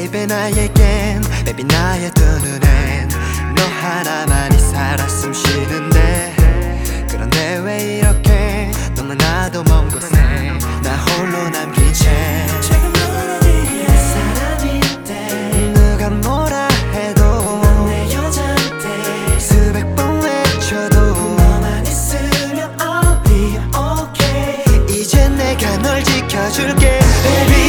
baby 나에겐 baby 나의 두 눈엔 너 하나만이 살았어